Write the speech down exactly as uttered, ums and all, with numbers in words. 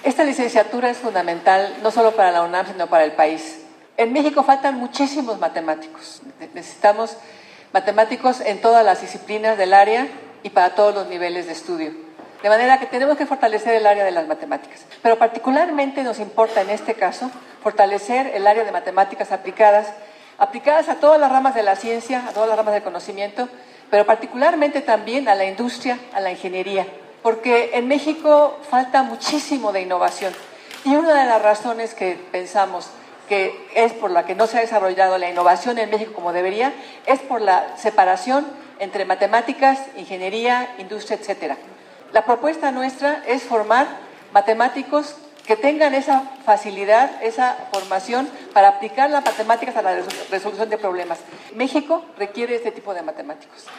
Esta licenciatura es fundamental no solo para la UNAM, sino para el país. En México faltan muchísimos matemáticos. Necesitamos matemáticos en todas las disciplinas del área y para todos los niveles de estudio. De manera que tenemos que fortalecer el área de las matemáticas. Pero particularmente nos importa en este caso fortalecer el área de matemáticas aplicadas, aplicadas a todas las ramas de la ciencia, a todas las ramas del conocimiento, pero particularmente también a la industria, a la ingeniería. Porque en México falta muchísimo de innovación. Y una de las razones que pensamos que es por la que no se ha desarrollado la innovación en México como debería, es por la separación entre matemáticas, ingeniería, industria, etcétera. La propuesta nuestra es formar matemáticos que tengan esa facilidad, esa formación para aplicar las matemáticas a la resolución de problemas. México requiere este tipo de matemáticos.